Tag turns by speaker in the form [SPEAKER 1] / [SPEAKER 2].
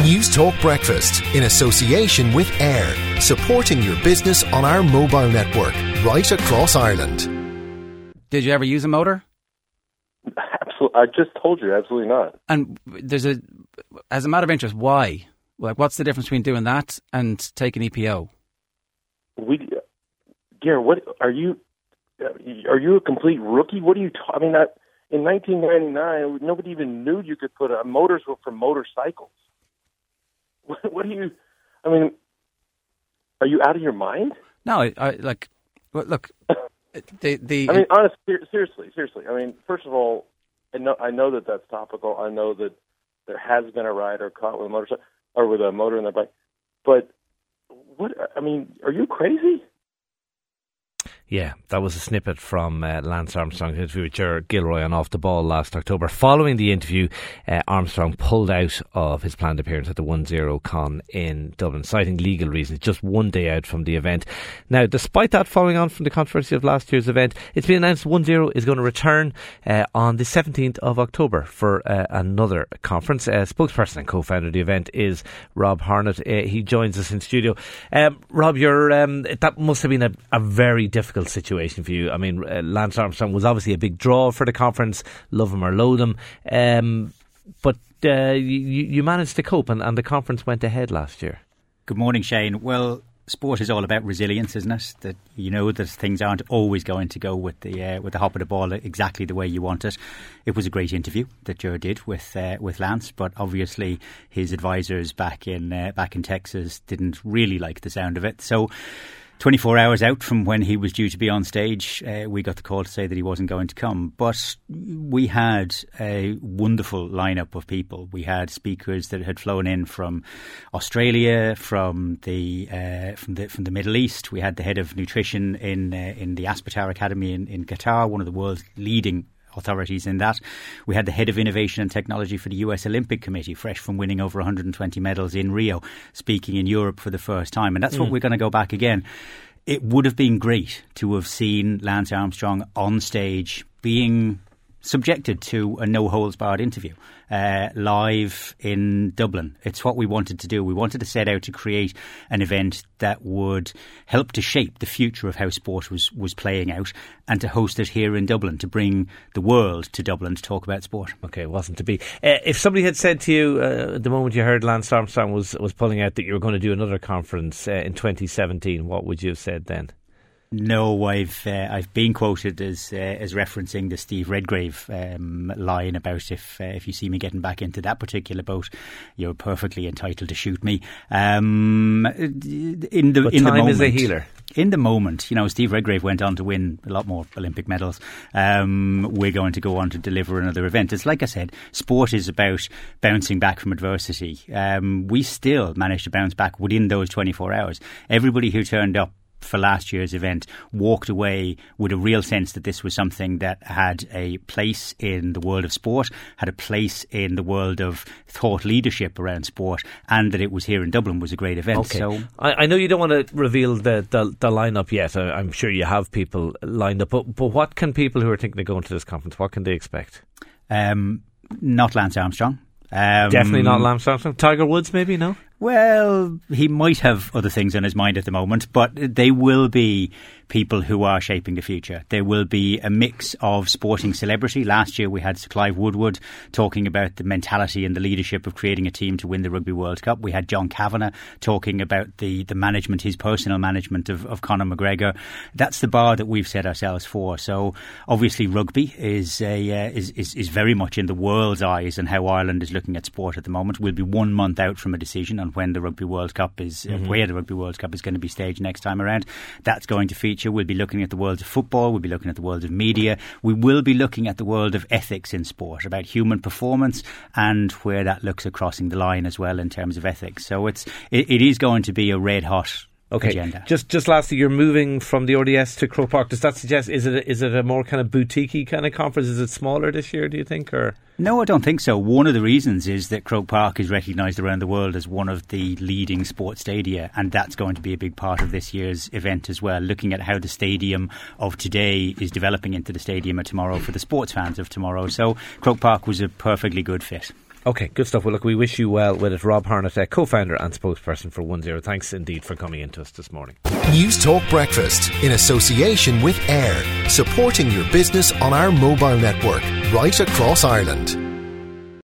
[SPEAKER 1] News Talk Breakfast in association with AIR, supporting your business on our mobile network right across Ireland.
[SPEAKER 2] Did you ever use a motor?
[SPEAKER 3] Absolutely. I just told you, absolutely not.
[SPEAKER 2] And as a matter of interest, why? Like, what's the difference between doing that and taking EPO?
[SPEAKER 3] Gare, what are you? Are you a complete rookie? What are you? In 1999, nobody even knew you could put motors were for motorcycles. What do you? I mean, are you out of your mind?
[SPEAKER 2] No, look. I
[SPEAKER 3] mean, honestly, seriously. I mean, first of all, I know that that's topical. I know that there has been a rider caught with a motorcycle or with a motor in their bike. But what? I mean, are you crazy?
[SPEAKER 4] Yeah, that was a snippet from Lance Armstrong's interview with Ger Gilroy on Off the Ball last October. Following the interview, Armstrong pulled out of his planned appearance at the 1-0 Con in Dublin, citing legal reasons, just one day out from the event. Now, despite that, following on from the controversy of last year's event, it's been announced 1-0 is going to return on the 17th of October for another conference. Spokesperson and co-founder of the event is Rob Harnett. He joins us in studio. Rob, that must have been a very difficult situation for you. I mean, Lance Armstrong was obviously a big draw for the conference, love him or loathe him, but you managed to cope and the conference went ahead last year.
[SPEAKER 5] Good morning, Shane. Well, sport is all about resilience, isn't it? That you know that things aren't always going to go with the hop of the ball exactly the way you want it. It was a great interview that Ger did with Lance, but obviously his advisors back in Texas didn't really like the sound of it. So 24 hours out from when he was due to be on stage, we got the call to say that he wasn't going to come. But we had a wonderful lineup of people. We had speakers that had flown in from Australia, from the Middle East. We had the head of nutrition in the Aspetar Academy in Qatar, one of the world's leading authorities in that. We had the head of innovation and technology for the US Olympic Committee, fresh from winning over 120 medals in Rio, speaking in Europe for the first time. And that's what we're going to go back again. It would have been great to have seen Lance Armstrong on stage being subjected to a no-holds-barred interview live in Dublin. It's what we wanted to do. We wanted to set out to create an event that would help to shape the future of how sport was playing out, and to host it here in Dublin, to bring the world to Dublin to talk about sport.
[SPEAKER 4] Okay, it wasn't to be. If somebody had said to you the moment you heard Lance Armstrong was pulling out that you were going to do another conference in 2017, what would you have said then?
[SPEAKER 5] No, I've been quoted as referencing the Steve Redgrave line about if you see me getting back into that particular boat, you're perfectly entitled to shoot me. In the moment,
[SPEAKER 4] is a healer.
[SPEAKER 5] In the moment, Steve Redgrave went on to win a lot more Olympic medals. We're going to go on to deliver another event. It's like I said, sport is about bouncing back from adversity. We still managed to bounce back within those 24 hours. Everybody who turned up for last year's event walked away with a real sense that this was something that had a place in the world of sport, had a place in the world of thought leadership around sport, and that it was here in Dublin was a great event.
[SPEAKER 4] Okay.
[SPEAKER 5] So
[SPEAKER 4] I know you don't want to reveal the lineup yet. I'm sure you have people lined up, but what can people who are thinking of going to this conference, what can they expect?
[SPEAKER 5] Not Lance Armstrong.
[SPEAKER 4] Definitely not Lance Armstrong. Tiger Woods, maybe, no?
[SPEAKER 5] Well, he might have other things on his mind at the moment, but they will be people who are shaping the future. There will be a mix of sporting celebrity. Last year we had Sir Clive Woodward talking about the mentality and the leadership of creating a team to win the Rugby World Cup. We had John Kavanagh talking about the management, his personal management of Conor McGregor. That's the bar that we've set ourselves for. So obviously rugby is very much in the world's eyes and how Ireland is looking at sport at the moment. We'll be 1 month out from a decision on when the Rugby World Cup is, where the Rugby World Cup is going to be staged next time around. That's going to feature. We'll be looking at the world of football. We'll be looking at the world of media. We will be looking at the world of ethics in sport, about human performance and where that looks at crossing the line as well in terms of ethics. So it is going to be a red hot agenda. Just
[SPEAKER 4] lastly, you're moving from the RDS to Croke Park. Does that suggest is it a more kind of boutique-y kind of conference? Is it smaller this year, do you think, or?
[SPEAKER 5] No, I don't think so. One of the reasons is that Croke Park is recognised around the world as one of the leading sports stadia, and that's going to be a big part of this year's event as well, looking at how the stadium of today is developing into the stadium of tomorrow for the sports fans of tomorrow. So Croke Park was a perfectly good fit.
[SPEAKER 4] Okay, good stuff. Well, look, we wish you well with it. Rob Harnett, co-founder and spokesperson for 10. Thanks indeed for coming in to us this morning.
[SPEAKER 1] News Talk Breakfast in association with AIR, supporting your business on our mobile network right across Ireland.